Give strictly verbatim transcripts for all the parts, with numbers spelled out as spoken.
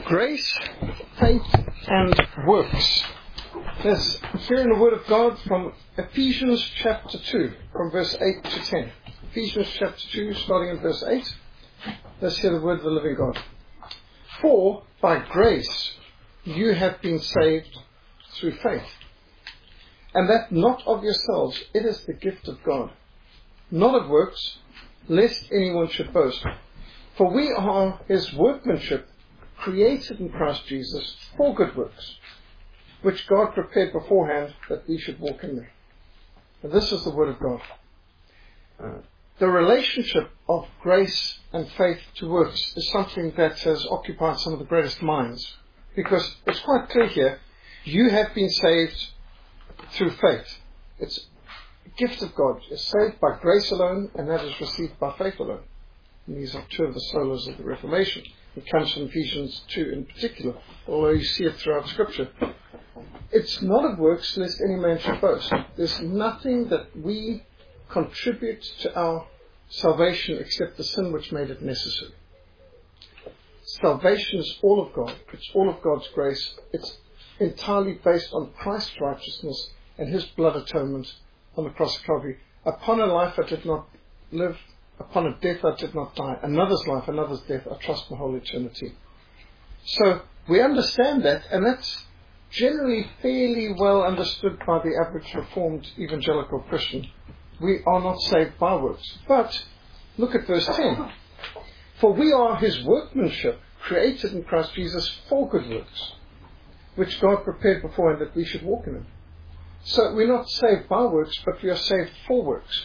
Grace, faith, and works. Let's hear in the Word of God from Ephesians chapter two, from verse eight to ten. Ephesians chapter two, starting in verse eight. Let's hear the Word of the living God. For by grace you have been saved through faith, and that not of yourselves, it is the gift of God, not of works, lest anyone should boast. For we are his workmanship, created in Christ Jesus for good works, which God prepared beforehand that we should walk in them. And this is the Word of God. Uh, the relationship of grace and faith to works is something that has occupied some of the greatest minds, because it's quite clear here, you have been saved through faith. It's a gift of God. It's saved by grace alone, and that is received by faith alone. And these are two of the solas of the Reformation. It comes from Ephesians two in particular, although you see it throughout Scripture. It's not of works, lest any man should boast. There's nothing that we contribute to our salvation except the sin which made it necessary. Salvation is all of God. It's all of God's grace. It's entirely based on Christ's righteousness and His blood atonement on the cross of Calvary. Upon a life I did not live, upon a death I did not die. Another's life, another's death, I trust my whole eternity. So we understand that, and that's generally fairly well understood by the average Reformed evangelical Christian. We are not saved by works. But look at verse ten. For we are his workmanship, created in Christ Jesus for good works, which God prepared beforehand that we should walk in them. So we're not saved by works, but we are saved for works.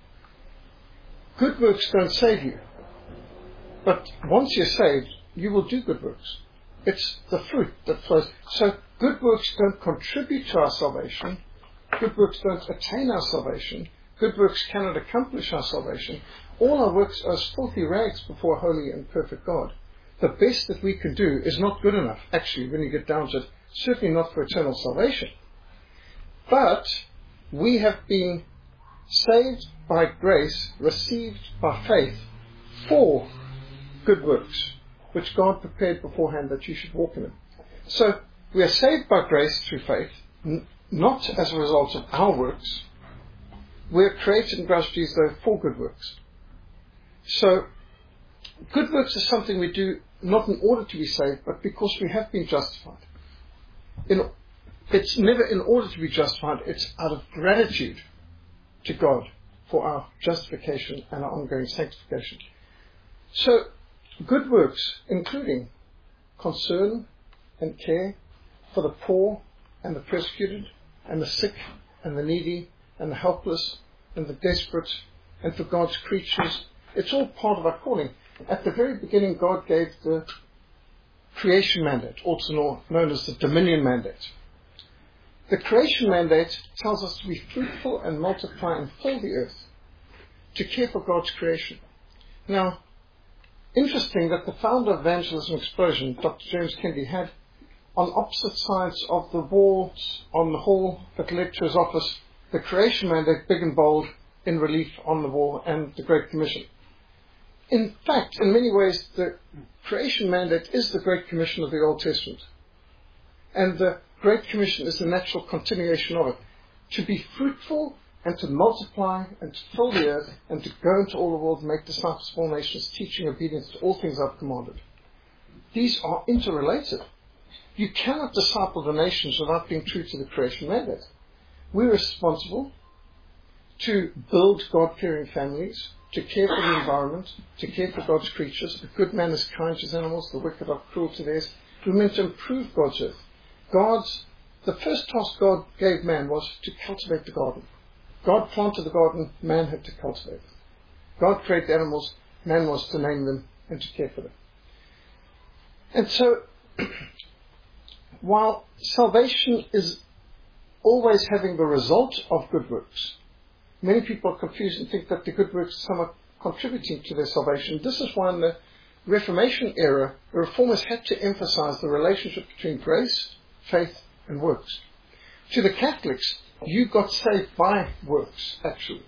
Good works don't save you. But once you're saved, you will do good works. It's the fruit that flows. So good works don't contribute to our salvation. Good works don't attain our salvation. Good works cannot accomplish our salvation. All our works are as filthy rags before a holy and perfect God. The best that we can do is not good enough, actually, when you get down to it. Certainly not for eternal salvation. But we have been saved by grace, received by faith, for good works, which God prepared beforehand that you should walk in them. So we are saved by grace through faith, n- not as a result of our works. We are created in Christ Jesus for good works. So good works is something we do not in order to be saved, but because we have been justified. In, it's never in order to be justified, it's out of gratitude to God for our justification and our ongoing sanctification. So, good works, including concern and care for the poor and the persecuted and the sick and the needy and the helpless and the desperate and for God's creatures, it's all part of our calling. At the very beginning, God gave the creation mandate, also known as the dominion mandate. The creation mandate tells us to be fruitful and multiply and fill the earth, to care for God's creation. Now, interesting that the founder of Evangelism Explosion, Doctor James Kennedy, had on opposite sides of the walls on the hall that led to his office, the creation mandate big and bold in relief on the wall, and the Great Commission. In fact, in many ways, the creation mandate is the Great Commission of the Old Testament. And the Great Commission is the natural continuation of it. To be fruitful and to multiply and to fill the earth and to go into all the world and make disciples of all nations, teaching obedience to all things I've commanded. These are interrelated. You cannot disciple the nations without being true to the creation mandate. We're responsible to build God-fearing families, to care for the environment, to care for God's creatures. A good man is kind to his animals, the wicked are cruel to theirs. We're meant to improve God's earth. God's, the first task God gave man was to cultivate the garden. God planted the garden, man had to cultivate it. God created the animals, man was to name them and to care for them. And so, while salvation is always having the result of good works, many people are confused and think that the good works are somewhat contributing to their salvation. This is why in the Reformation era, the Reformers had to emphasize the relationship between grace, faith, and works. To the Catholics, you got saved by works, actually.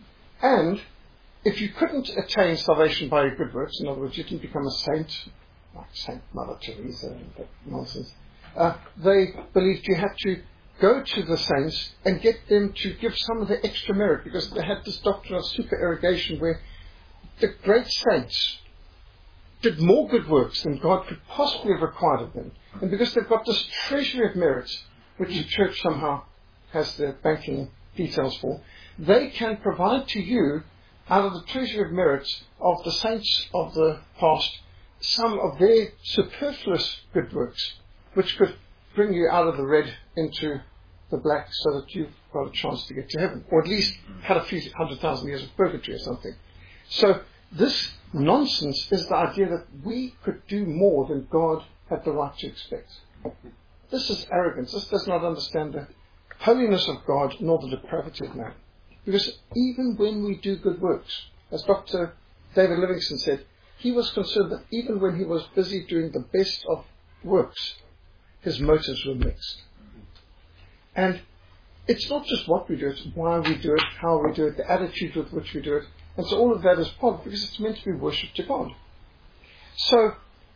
And if you couldn't attain salvation by your good works, in other words, you didn't become a saint, like Saint Mother Teresa and that nonsense, uh, they believed you had to go to the saints and get them to give some of the extra merit, because they had this doctrine of supererogation where the great saints did more good works than God could possibly have required of them. And because they've got this treasury of merits, which the church somehow has their banking details for, they can provide to you, out of the treasury of merits of the saints of the past, some of their superfluous good works, which could bring you out of the red into the black so that you've got a chance to get to heaven, or at least had a few hundred thousand years of purgatory or something. So this nonsense is the idea that we could do more than God had the right to expect. This is arrogance. This does not understand the holiness of God nor the depravity of man. Because even when we do good works, as Doctor David Livingstone said, he was concerned that even when he was busy doing the best of works, his motives were mixed. And it's not just what we do, it's why we do it, how we do it, the attitude with which we do it. And so all of that is part, because it's meant to be worship to God. So,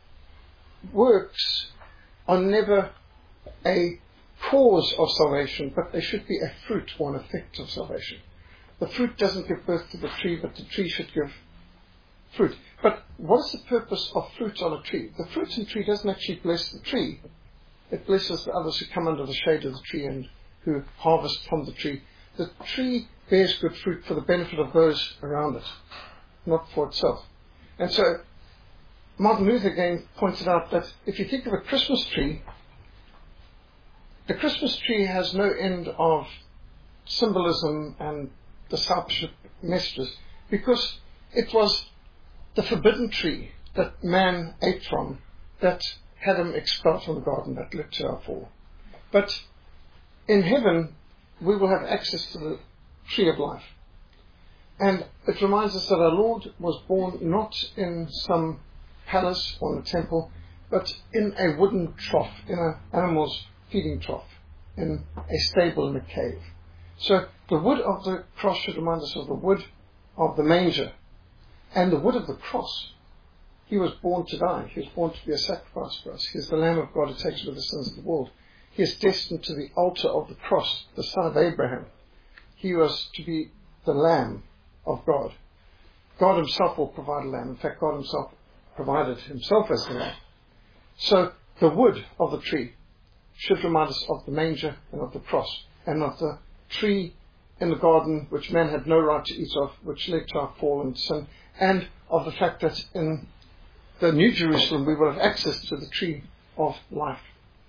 works are never a cause of salvation, but they should be a fruit or an effect of salvation. The fruit doesn't give birth to the tree, but the tree should give fruit. But what is the purpose of fruit on a tree? The fruit in the tree doesn't actually bless the tree. It blesses the others who come under the shade of the tree and who harvest from the tree. The tree bears good fruit for the benefit of those around it, not for itself. And so Martin Luther again pointed out that if you think of a Christmas tree, the Christmas tree has no end of symbolism and discipleship messages, because it was the forbidden tree that man ate from that had him expelled from the garden that led to our fall. But in heaven, we will have access to the tree of life. And it reminds us that our Lord was born not in some palace or in a temple, but in a wooden trough, in an animal's feeding trough, in a stable in a cave. So the wood of the cross should remind us of the wood of the manger and the wood of the cross. He was born to die. He was born to be a sacrifice for us. He is the Lamb of God who takes away the sins of the world. He is destined to the altar of the cross, the son of Abraham. He was to be the Lamb of God. God himself will provide a lamb. In fact, God himself provided himself as the lamb. So the wood of the tree should remind us of the manger and of the cross, and of the tree in the garden which man had no right to eat of, which led to our fall and sin, and of the fact that in the New Jerusalem we will have access to the tree of life.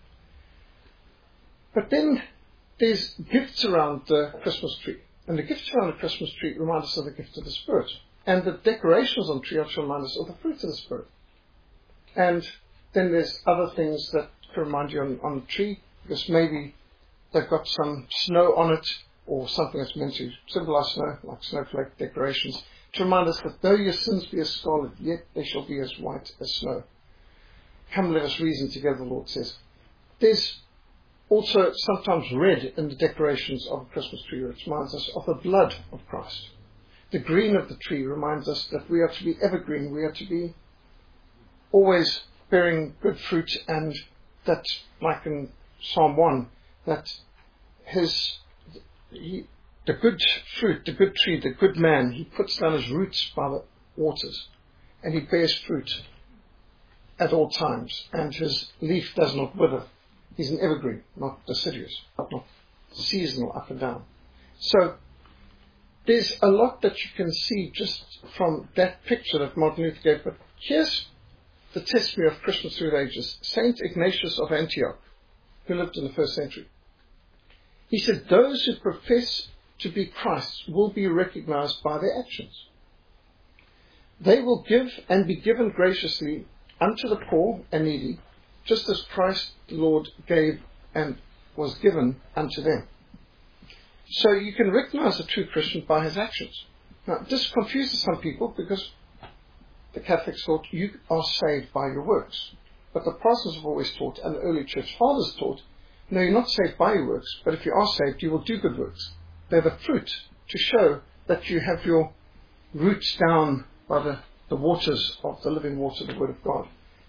But then there's gifts around the Christmas tree. And the gifts around the Christmas tree remind us of the gift of the Spirit. And the decorations on the tree are to remind us of the fruit of the Spirit. And then there's other things that can remind you on, on the tree, because maybe they've got some snow on it, or something that's meant to symbolize snow, like snowflake decorations, to remind us that though your sins be as scarlet, yet they shall be as white as snow. Come, let us reason together, the Lord says. There's also sometimes red in the decorations of a Christmas tree, which reminds us of the blood of Christ. The green of the tree reminds us that we are to be evergreen, we are to be always bearing good fruit, and that, like in Psalm one, that his he, the good fruit, the good tree, the good man, he puts down his roots by the waters, and he bears fruit at all times, and his leaf does not wither. He's an evergreen, not deciduous, not seasonal up and down. So there's a lot that you can see just from that picture that Martin Luther gave. But here's the testimony of Christians through the ages. Saint Ignatius of Antioch, who lived in the first century, he said, those who profess to be Christ's will be recognized by their actions. They will give and be given graciously unto the poor and needy, just as Christ the Lord gave and was given unto them. So you can recognize a true Christian by his actions. Now, this confuses some people, because the Catholics thought you are saved by your works. But the Protestants have always taught, and the early church fathers taught, no, you're not saved by your works, but if you are saved, you will do good works. They're the fruit to show that you have your roots down by the, the waters of the living water, the Word of God.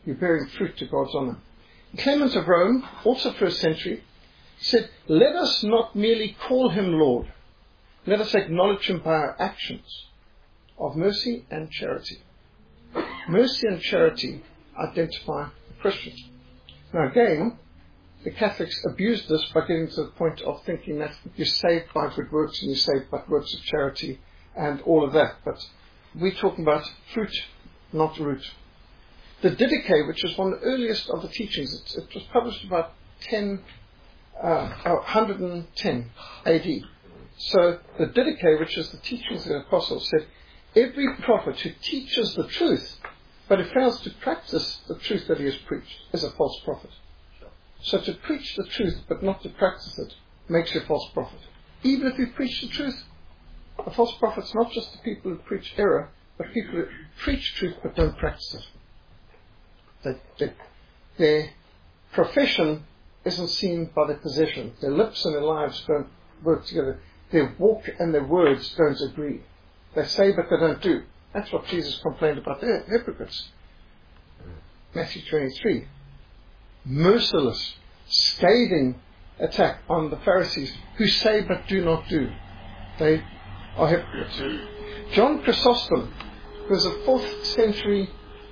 You're bearing fruit to God's honour. Clement of Rome, also first century, said, let us not merely call him Lord. Let us acknowledge him by our actions of mercy and charity. Mercy and charity identify Christians. Now again, the Catholics abused this by getting to the point of thinking that you're saved by good works and you're saved by works of charity and all of that. But we're talking about fruit, not root. The Didache, which is one of the earliest of the teachings, it, it was published about ten, uh, one hundred ten A D. So the Didache, which is the teachings of the Apostles, said, every prophet who teaches the truth, but who fails to practice the truth that he has preached, is a false prophet. So to preach the truth, but not to practice it, makes you a false prophet. Even if you preach the truth, a false prophet's not just the people who preach error, but people who preach truth but don't practice it. They, they, their profession isn't seen by their possession. Their lips and their lives don't work together. Their walk and their words don't agree. They say but they don't do. That's what Jesus complained about the hypocrites. Matthew twenty-three. Merciless, scathing attack on the Pharisees who say but do not do. They are hypocrites. John Chrysostom, who was a fourth century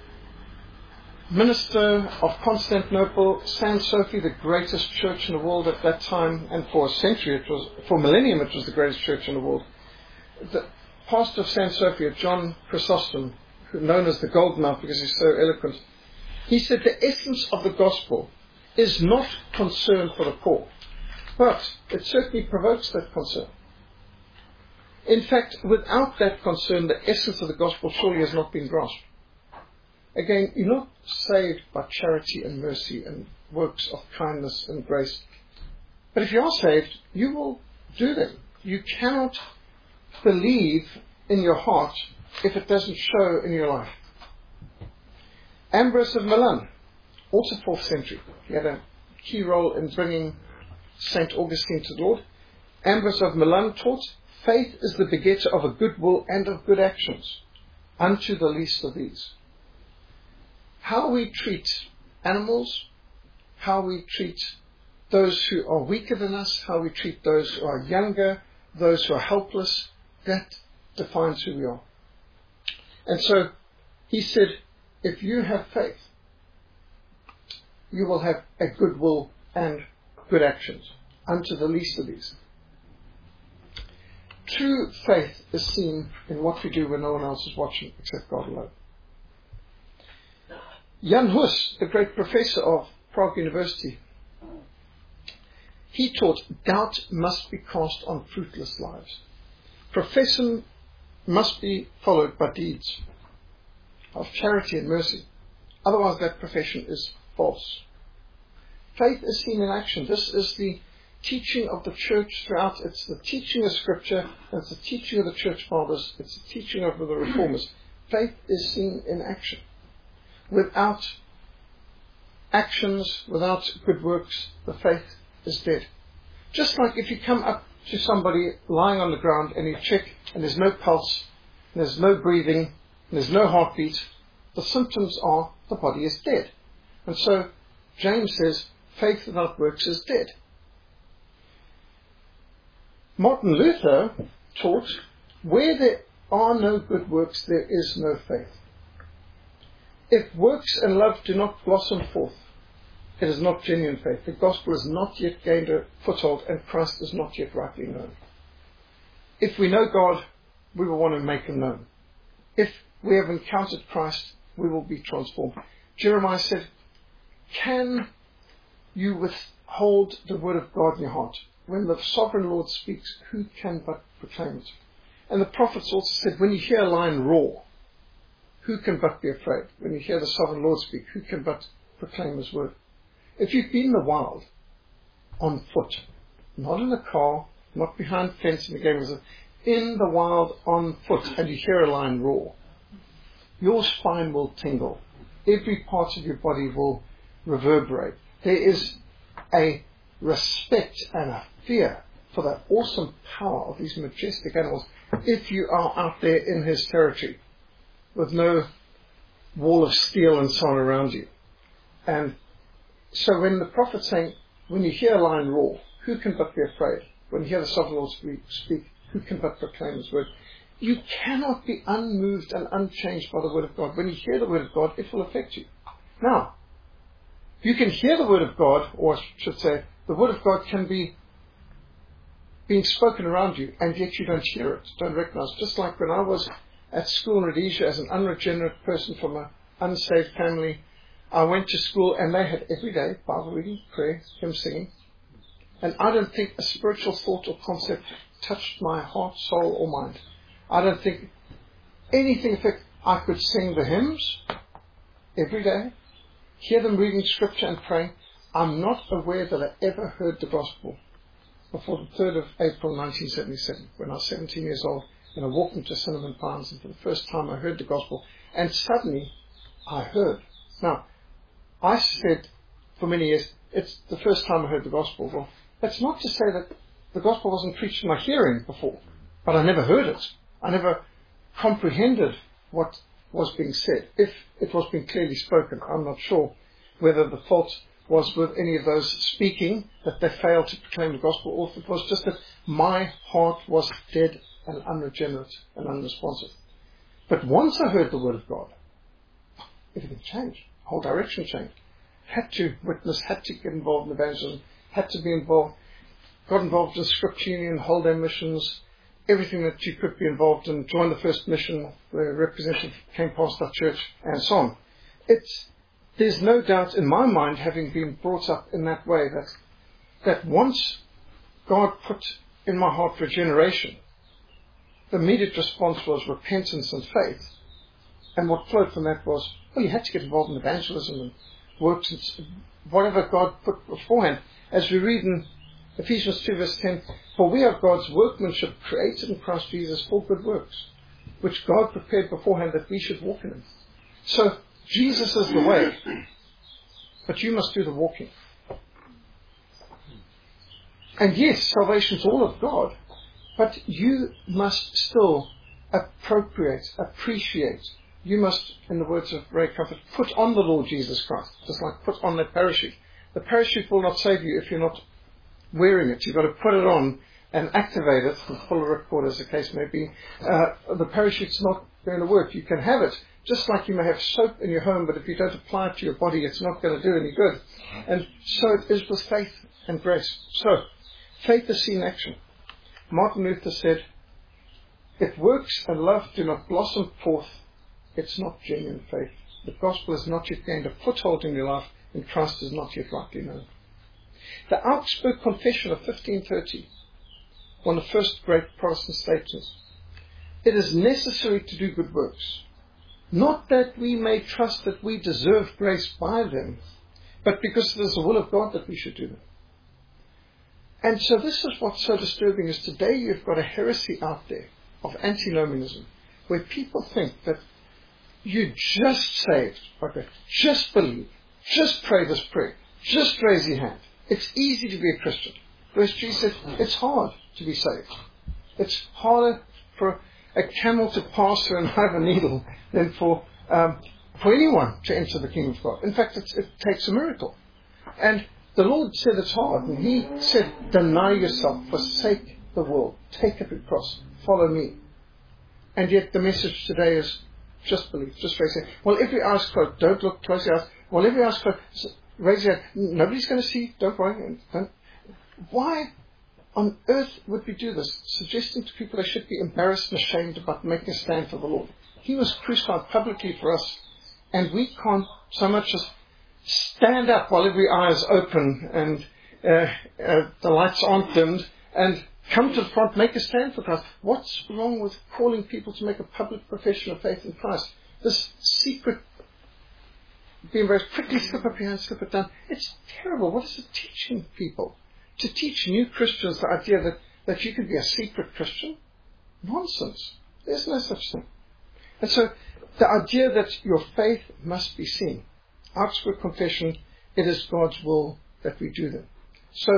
minister of Constantinople, San Sophie, the greatest church in the world at that time, and for a century, it was, for a millennium, it was the greatest church in the world. The pastor of San Sophia, John Chrysostom, known as the Golden Mouth because he's so eloquent, he said the essence of the gospel is not concern for the poor, but it certainly provokes that concern. In fact, without that concern, the essence of the gospel surely has not been grasped. Again, you're not saved by charity and mercy and works of kindness and grace. But if you are saved, you will do them. You cannot believe in your heart if it doesn't show in your life. Ambrose of Milan, also fourth century. He had a key role in bringing Saint Augustine to the Lord. Ambrose of Milan taught, faith is the begetter of a good will and of good actions, unto the least of these. How we treat animals, how we treat those who are weaker than us, how we treat those who are younger, those who are helpless, that defines who we are. And so he said, if you have faith, you will have a good will and good actions, unto the least of these. True faith is seen in what we do when no one else is watching except God alone. Jan Hus, the great professor of Prague University, he taught doubt must be cast on fruitless lives. Profession must be followed by deeds of charity and mercy. Otherwise that profession is false. Faith is seen in action. This is the teaching of the church throughout. It's the teaching of Scripture, and it's the teaching of the church fathers, it's the teaching of the reformers. Faith is seen in action. Without actions, without good works, the faith is dead. Just like if you come up to somebody lying on the ground and you check and there's no pulse, and there's no breathing, and there's no heartbeat, the symptoms are the body is dead. And so James says, faith without works is dead. Martin Luther taught, where there are no good works, there is no faith. If works and love do not blossom forth, it is not genuine faith. The gospel has not yet gained a foothold and Christ is not yet rightly known. If we know God, we will want to make him known. If we have encountered Christ, we will be transformed. Jeremiah said, can you withhold the word of God in your heart? When the sovereign Lord speaks, who can but proclaim it? And the prophets also said, when you hear a lion roar, who can but be afraid? When you hear the sovereign Lord speak, who can but proclaim his word? If you've been in the wild, on foot, not in a car, not behind fence in the game reserve, in the wild, on foot, and you hear a lion roar, your spine will tingle. Every part of your body will reverberate. There is a respect and a fear for the awesome power of these majestic animals if you are out there in his territory with no wall of steel and so on around you. And so when the prophet's saying, when you hear a lion roar, who can but be afraid? When you hear the sovereign Lord speak, who can but proclaim his word? You cannot be unmoved and unchanged by the word of God. When you hear the word of God, it will affect you. Now, you can hear the word of God, or I should say, the word of God can be being spoken around you, and yet you don't hear it, don't recognize it. Just like when I was at school in Rhodesia as an unregenerate person from an unsaved family, I went to school and they had every day Bible reading, prayer, hymn singing. And I don't think a spiritual thought or concept touched my heart, soul, or mind. I don't think anything affected. I could sing the hymns every day, hear them reading scripture and praying. I'm not aware that I ever heard the gospel before the third of April nineteen seventy-seven, when I was seventeen years old, and I walked into Cinnamon Pines, and for the first time I heard the gospel, and suddenly I heard. Now, I said for many years, it's the first time I heard the gospel. Well, that's not to say that the gospel wasn't preached in my hearing before, but I never heard it. I never comprehended what was being said. If it was being clearly spoken, I'm not sure whether the fault was with any of those speaking, that they failed to proclaim the gospel, or if it was just that my heart was dead and unregenerate and unresponsive. But once I heard the word of God, everything changed. The whole direction changed. Had to witness, had to get involved in evangelism, had to be involved, got involved in scripture union, whole day missions, everything that you could be involved in, joined the first mission, the representative came past our church, and so on. It's, there's no doubt in my mind, having been brought up in that way, that that once God put in my heart regeneration, the immediate response was repentance and faith. And what flowed from that was, well, you had to get involved in evangelism and works and whatever God put beforehand. As we read in Ephesians two verse ten, for we are God's workmanship created in Christ Jesus for good works, which God prepared beforehand that we should walk in them. So Jesus is the way, but you must do the walking. And yes, salvation is all of God, but you must still appropriate, appreciate. You must, in the words of Ray Comfort, put on the Lord Jesus Christ, just like put on that parachute. The parachute will not save you if you're not wearing it. You've got to put it on and activate it, and pull a ripcord as the case may be. Uh, the parachute's not going to work. You can have it, just like you may have soap in your home, but if you don't apply it to your body, it's not going to do any good. And so it is with faith and grace. So, faith is seen in action. Martin Luther said, if works and love do not blossom forth, it's not genuine faith. The gospel has not yet gained a foothold in your life, and Christ is not yet rightly known. The Augsburg Confession of fifteen thirty, one of the first great Protestant statements, it is necessary to do good works, not that we may trust that we deserve grace by them, but because it is the will of God that we should do them. And so this is what's so disturbing, is today you've got a heresy out there of antinomianism, where people think that you just saved, okay, just believe, just pray this prayer, just raise your hand. It's easy to be a Christian. Whereas Jesus said, it's hard to be saved. It's harder for a camel to pass through an eye of a needle than for um, for anyone to enter the kingdom of God. In fact, it's, it takes a miracle. And the Lord said it's hard. And He said, deny yourself, forsake the world, take up your cross, follow me. And yet the message today is, just believe, just raise your hand. Well, every eye is closed, don't look closely out. Well, every eye is closed, raise your hand. Nobody's going to see, don't worry. Don't. Why on earth would we do this? Suggesting to people they should be embarrassed and ashamed about making a stand for the Lord. He was crucified publicly for us, and we can't so much as stand up while every eye is open and uh, uh, the lights aren't dimmed, and come to the front, make a stand for Christ. What's wrong with calling people to make a public profession of faith in Christ? This secret, being very quickly slip up your hand, slip it down. It's terrible. What is it teaching people? To teach new Christians the idea that, that you can be a secret Christian? Nonsense. There's no such thing. And so, the idea that your faith must be seen. Augsburg Confession, it is God's will that we do them. So,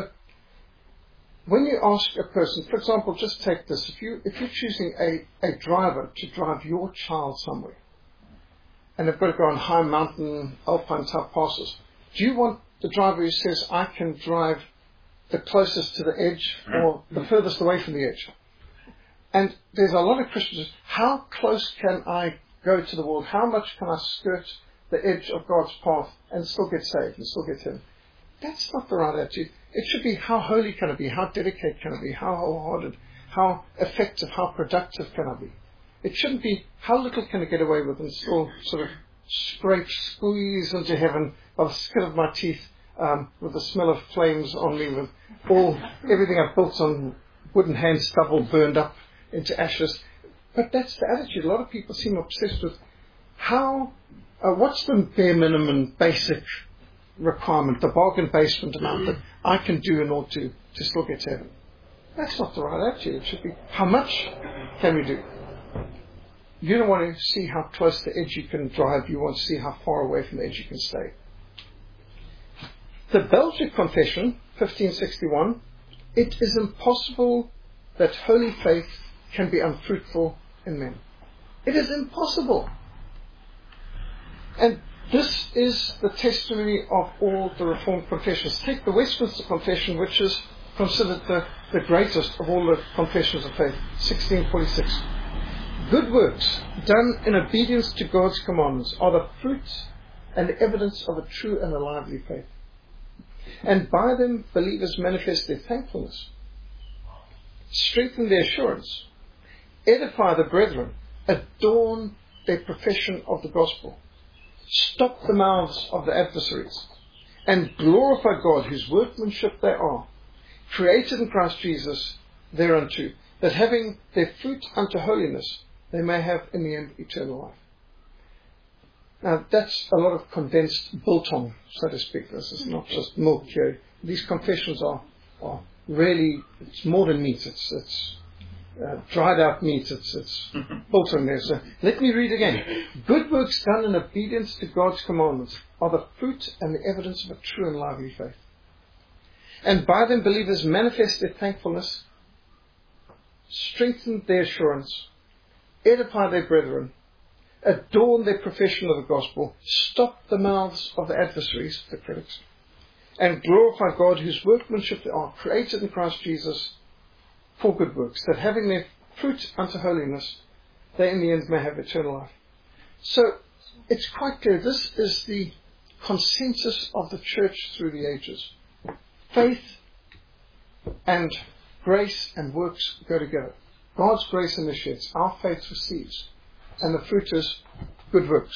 when you ask a person, for example, just take this, if, you, if you're choosing a, a driver to drive your child somewhere, and they've got to go on high mountain, alpine type passes, Do you want the driver who says, I can drive the closest to the edge or the furthest away from the edge? And there's a lot of Christians, how close can I go to the world? How much can I skirt the edge of God's path and still get saved and still get in? That's not the right attitude. It should be, how holy can I be? How dedicated can I be? How wholehearted? How effective? How productive can I be? It shouldn't be, how little can I get away with and still sort of scrape, squeeze into heaven by the skin of my teeth, um, with the smell of flames on me, with all, everything I've built on wooden hand stubble burned up into ashes. But that's the attitude. A lot of people seem obsessed with how, uh, what's the bare minimum basic requirement, the bargain basement amount that I can do in order to, to still get to heaven. That's not the right attitude. It should be, how much can we do? You don't want to see how close to the edge you can drive. You want to see how far away from the edge you can stay. The Belgic Confession, fifteen sixty-one, it is impossible that holy faith can be unfruitful in men. It is impossible. And this is the testimony of all the Reformed confessions. Take the Westminster Confession, which is considered the, the greatest of all the confessions of faith, sixteen forty-six. Good works done in obedience to God's commandments are the fruit and evidence of a true and a lively faith. And by them believers manifest their thankfulness, strengthen their assurance, edify the brethren, adorn their profession of the gospel, stop the mouths of the adversaries, and glorify God, whose workmanship they are, created in Christ Jesus thereunto, that having their fruit unto holiness, they may have in the end eternal life. Now that's a lot of condensed biltong, so to speak. This is not just milk here. These confessions are, are really, it's more than meat. It's, it's uh, dried out meat. It's, it's biltong there. So let me read again. Good works done in obedience to God's commandments are the fruit and the evidence of a true and lively faith. And by them believers manifest their thankfulness, strengthen their assurance, edify their brethren, adorn their profession of the gospel, stop the mouths of the adversaries, the critics, and glorify God, whose workmanship they are, created in Christ Jesus for good works, that having their fruit unto holiness, they in the end may have eternal life. So it's quite clear, this is the consensus of the church through the ages. Faith and grace and works go together. God's grace initiates, our faith receives, and the fruit is good works.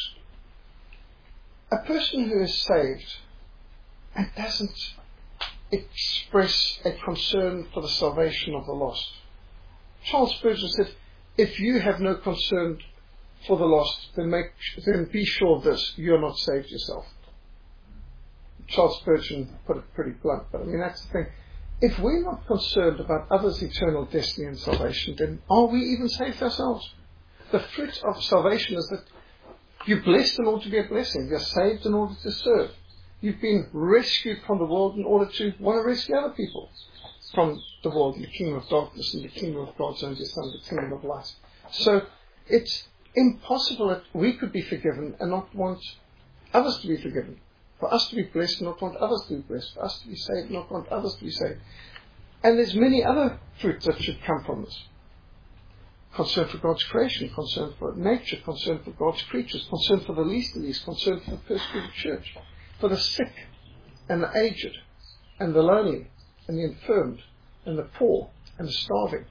A person who is saved and doesn't express a concern for the salvation of the lost. Charles Spurgeon said, if you have no concern for the lost, then, make, then be sure of this, you're not saved yourself. Charles Spurgeon put it pretty blunt, but I mean that's the thing. If we're not concerned about others' eternal destiny and salvation, then are we even saved ourselves? The fruit of salvation is that you're blessed in order to be a blessing. You're saved in order to serve. You've been rescued from the world in order to want to rescue other people from the world, the kingdom of darkness and the kingdom of God's own Son, the kingdom of light. So it's impossible that we could be forgiven and not want others to be forgiven. For us to be blessed and not want others to be blessed. For us to be saved and not want others to be saved. And there's many other fruits that should come from this. Concern for God's creation, concern for nature, concern for God's creatures, concern for the least of these, concern for the persecuted church, for the sick and the aged and the lonely and the infirmed and the poor and the starving.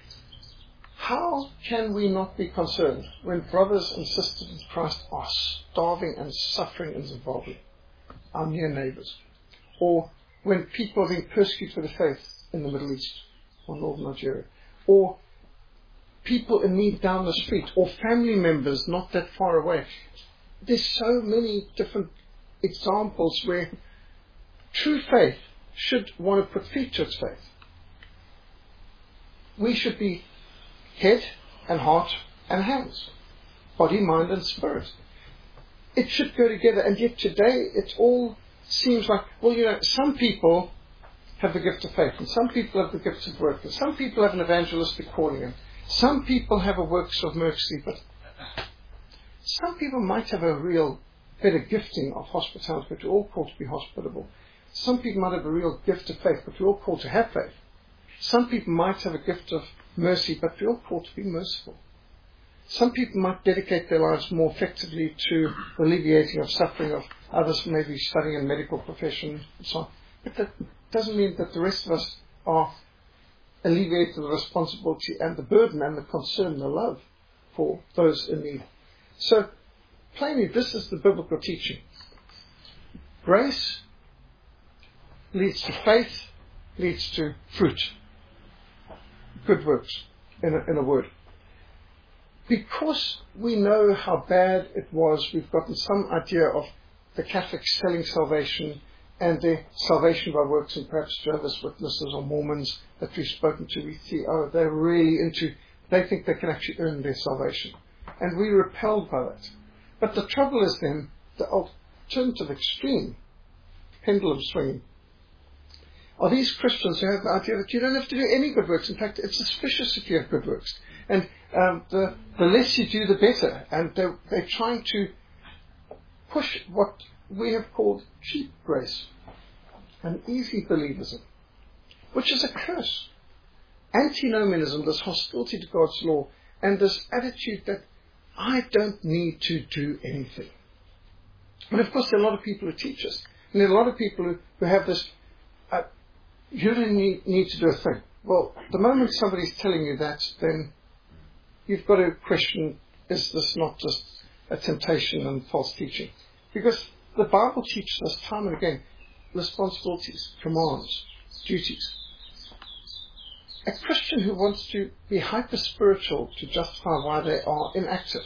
How can we not be concerned when brothers and sisters in Christ are starving and suffering in Zimbabwe, our near neighbours, or when people are being persecuted for the faith in the Middle East or Northern Nigeria, or people in need down the street, or family members not that far away? There's so many different examples where true faith should want to put feet to its faith. We should be head and heart and hands, body, mind and spirit. It should go together, and yet today it all seems like, well, you know, some people have the gift of faith, and some people have the gift of work, and some people have an evangelistic calling, and some people have a works of mercy, but some people might have a real better gifting of hospitality, but we're all called to be hospitable. Some people might have a real gift of faith, but we're all called to have faith. Some people might have a gift of mercy, but we're all called to be merciful. Some people might dedicate their lives more effectively to alleviating of suffering of others, maybe studying in medical profession and so on. But that doesn't mean that the rest of us are alleviating the responsibility and the burden and the concern and the love for those in need. So, plainly, this is the biblical teaching. Grace leads to faith, leads to fruit. Good works, in a, in a word. Because we know how bad it was, we've gotten some idea of the Catholics selling salvation and their salvation by works, and perhaps Jehovah's Witnesses or Mormons that we've spoken to, we see, oh, they're really into, they think they can actually earn their salvation. And we're repelled by that. But the trouble is then, the alternative extreme, pendulum swinging, are these Christians who have the idea that you don't have to do any good works. In fact, it's suspicious if you have good works. And um, the, the less you do, the better. And they're, they're trying to push what we have called cheap grace, an easy believism, which is a curse. Antinomianism, this hostility to God's law, and this attitude that I don't need to do anything. And of course, there are a lot of people who teach us. And there are a lot of people who, who have this, uh, you don't need, need to do a thing. Well, the moment somebody's telling you that, then you've got to question, is this not just a temptation and false teaching? Because the Bible teaches us time and again responsibilities, commands, duties. A Christian who wants to be hyper-spiritual to justify why they are inactive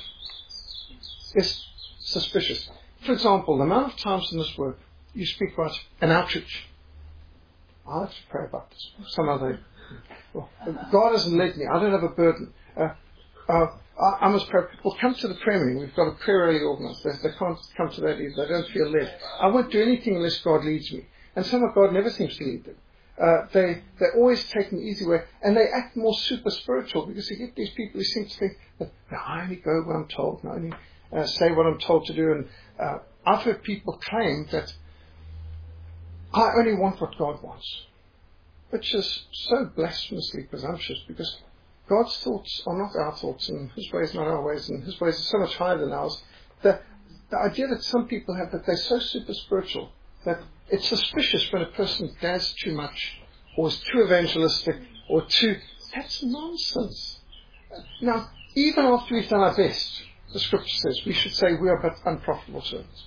is suspicious. For example, the amount of times in this work you speak about an outreach. I have to pray about this. Some other, well, God hasn't led me. I don't have a burden. Uh, uh, I, I must pray. Well, come to the prayer meeting. We've got a prayer rally organised. They, they can't come to that either. They don't feel led. I won't do anything unless God leads me. And somehow God never seems to lead them. Uh, they, they always take an easy way, and they act more super spiritual because you get these people who seem to think that no, I only go where I'm told, and I only uh, say what I'm told to do. And uh, I've heard people claim that I only want what God wants, which is so blasphemously presumptuous because God's thoughts are not our thoughts, and His ways not our ways, and His ways are so much higher than ours. The, the idea that some people have that they're so super spiritual that it's suspicious when a person does too much, or is too evangelistic, or too... That's nonsense. Now, even after we've done our best, the Scripture says, we should say we are but unprofitable servants.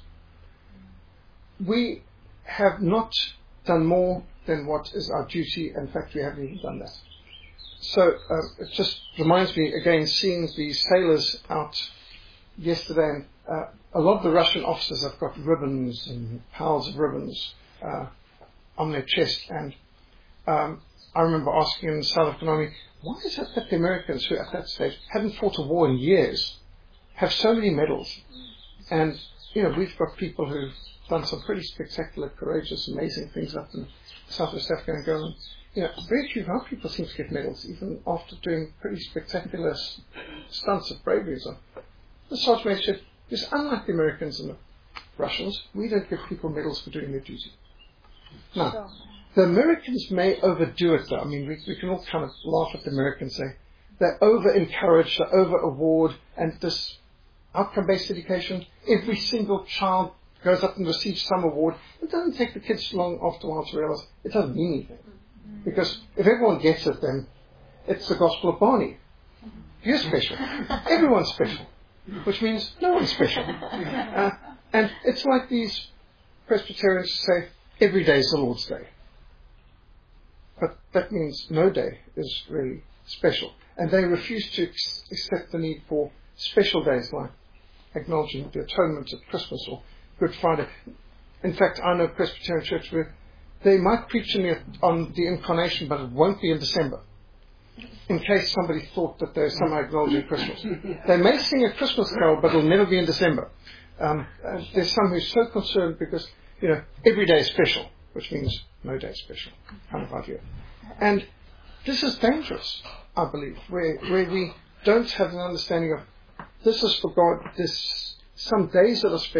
We have not done more than what is our duty. In fact, we haven't even done that. So, uh, it just reminds me, again, seeing the sailors out yesterday, and uh, a lot of the Russian officers have got ribbons and piles of ribbons uh, on their chest. And um, I remember asking in the South Army, why is it that the Americans, who at that stage hadn't fought a war in years, have so many medals? And, you know, we've got people who've done some pretty spectacular, courageous, amazing things up in Southwest Africa and Angola. You know, very few of our people seem to get medals, even after doing pretty spectacular stunts of bravery. So the Sergeant said, because unlike the Americans and the Russians, we don't give people medals for doing their duty. Now, sure. The Americans may overdo it, though. I mean, we, we can all kind of laugh at the Americans. They, they over-encourage, they over-award, and this outcome-based education, every single child goes up and receives some award. It doesn't take the kids long after a while to realize it doesn't mean anything. Because if everyone gets it, then it's the gospel of Barney. You're special. Everyone's special. Which means no one's special. Uh, and it's like these Presbyterians say, every day is the Lord's Day. But that means no day is really special. And they refuse to ex- accept the need for special days like acknowledging the atonement at Christmas or Good Friday. In fact, I know a Presbyterian church where they might preach in the, on the Incarnation, but it won't be in December, in case somebody thought that they're somehow acknowledging Christmas. They may sing a Christmas carol, but it'll never be in December. Um, there's some who's so concerned because, you know, every day is special, which means no day is special, kind of idea. And this is dangerous, I believe, where, where we don't have an understanding of this is for God, there's some days that are special,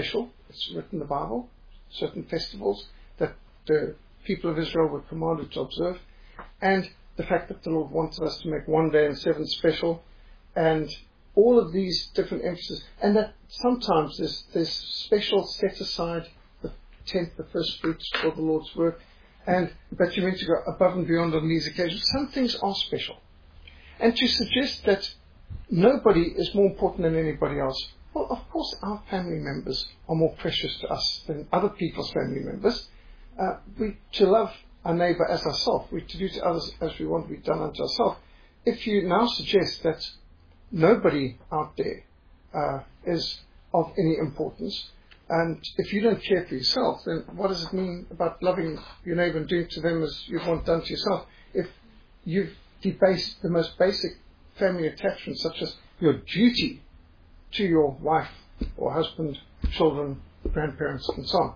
It's written in the Bible, certain festivals that the people of Israel were commanded to observe, and the fact that the Lord wanted us to make one day in seven special, and all of these different emphases, and that sometimes there's, there's special set aside, the tenth, the first fruits for the Lord's work, and that you're meant to go above and beyond on these occasions. Some things are special. And to suggest that nobody is more important than anybody else, well, of course our family members are more precious to us than other people's family members. Uh, we to love our neighbour as ourselves, we to do to others as we want to be done unto ourselves. If you now suggest that nobody out there uh, is of any importance, and if you don't care for yourself, then what does it mean about loving your neighbour and doing to them as you want done to yourself? If you've debased the most basic family attachments, such as your duty to your wife or husband, children, grandparents, and so on.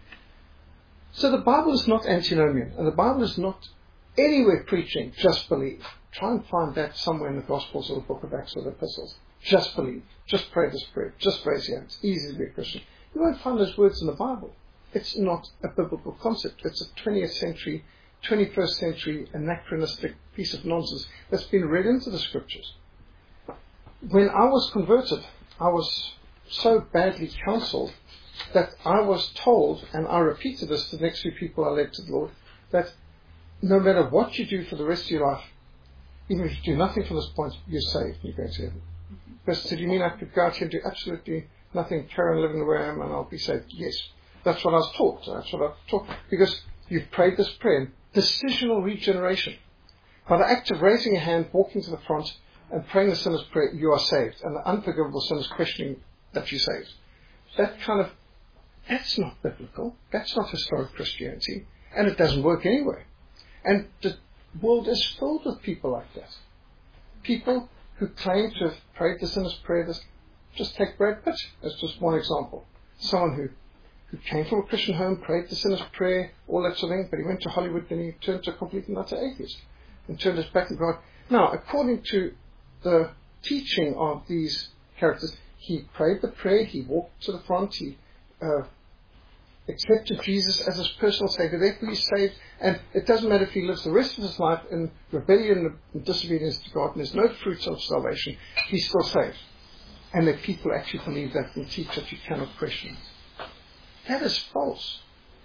So the Bible is not antinomian, and the Bible is not anywhere preaching just believe. Try and find that somewhere in the Gospels or the Book of Acts or the Epistles. Just believe. Just pray this prayer. Just raise your hands. Easy to be a Christian. You won't find those words in the Bible. It's not a biblical concept. It's a twentieth century, twenty-first century anachronistic piece of nonsense that's been read into the Scriptures. When I was converted, I was so badly counselled that I was told, and I repeated this to the next few people I led to the Lord, that no matter what you do for the rest of your life, even if you do nothing from this point, you're saved and you're going to heaven. But I said, you mean I could go out here and do absolutely nothing, carry on living the way I am, and I'll be saved? Yes. That's what I was taught. That's what I was taught. Because you've prayed this prayer, decisional regeneration. By the act of raising your hand, walking to the front, and praying the sinner's prayer, you are saved. And the unforgivable sin is questioning that you're saved. That kind of, that's not biblical. That's not historic Christianity. And it doesn't work anyway. And the world is filled with people like that. People who claim to have prayed the sinner's prayer. This, just take Brad Pitt as just one example. Someone who, who came from a Christian home, prayed the sinner's prayer, all that sort of thing, but he went to Hollywood and he turned to a complete and utter atheist and turned his back on God. Now, according to the teaching of these characters, he prayed the prayer, he walked to the front, he uh, accepted Jesus as his personal Savior, therefore he's saved, and it doesn't matter if he lives the rest of his life in rebellion and disobedience to God and there's no fruits of salvation, he's still saved. And that people actually believe that and teach that you cannot question it. That is false.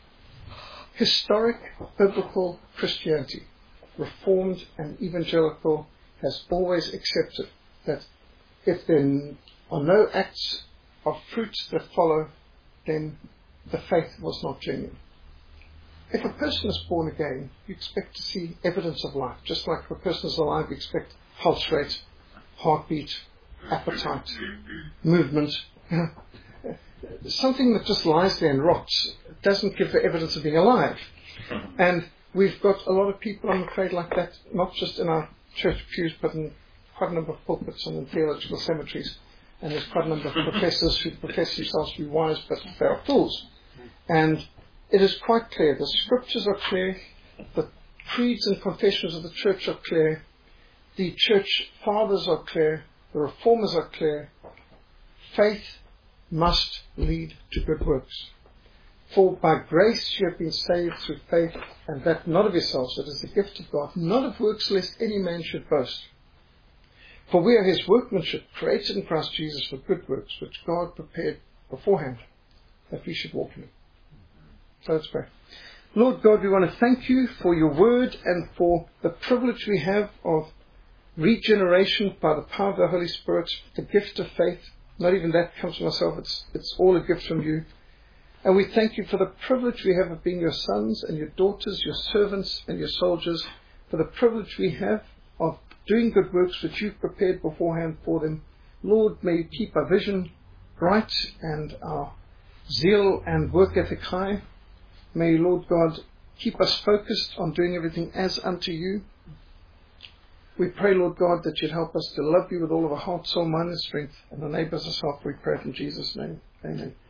Historic biblical Christianity, Reformed and evangelical, has always accepted that if there are no acts of fruits that follow, then the faith was not genuine. If a person is born again, you expect to see evidence of life. Just like if a person is alive, you expect pulse rate, heartbeat, appetite, movement. Something that just lies there and rots doesn't give the evidence of being alive. And we've got a lot of people, I'm afraid, like that, not just in our church pews, but in quite a number of pulpits and in theological cemeteries. And there's quite a number of professors who profess themselves to be wise, but they are fools. And it is quite clear. The scriptures are clear. The creeds and confessions of the church are clear. The church fathers are clear. The reformers are clear. Faith must lead to good works. For by grace you have been saved through faith, and that not of yourselves, it is the gift of God, not of works, lest any man should boast. For we are his workmanship, created in Christ Jesus for good works, which God prepared beforehand, that we should walk in them. So let's pray. Lord God, we want to thank you for your word and for the privilege we have of regeneration by the power of the Holy Spirit, the gift of faith. Not even that comes from myself, it's, it's all a gift from you. And we thank you for the privilege we have of being your sons and your daughters, your servants and your soldiers, for the privilege we have of doing good works which you've prepared beforehand for them. Lord, may you keep our vision bright and our zeal and work ethic high. May you, Lord God, keep us focused on doing everything as unto you. We pray, Lord God, that you'd help us to love you with all of our heart, soul, mind and strength, and enable us to help. We pray it in Jesus' name. Amen.